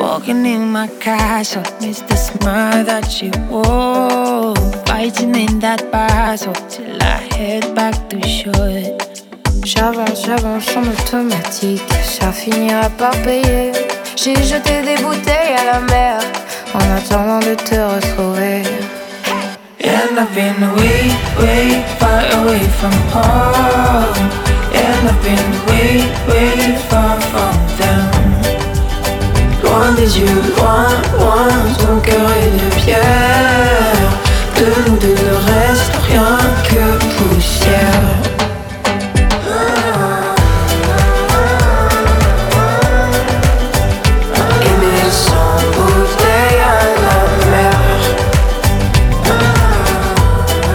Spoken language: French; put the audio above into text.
Walking in my castle, miss the smile that she wore. Fighting in that battle till I head back to shore. J'avance en automatique, ça finira par payer. J'ai jeté des bouteilles à la mer en attendant de te retrouver. And I've been way far away from home. And I've been way far from them. Loin des yeux, loin, ton cœur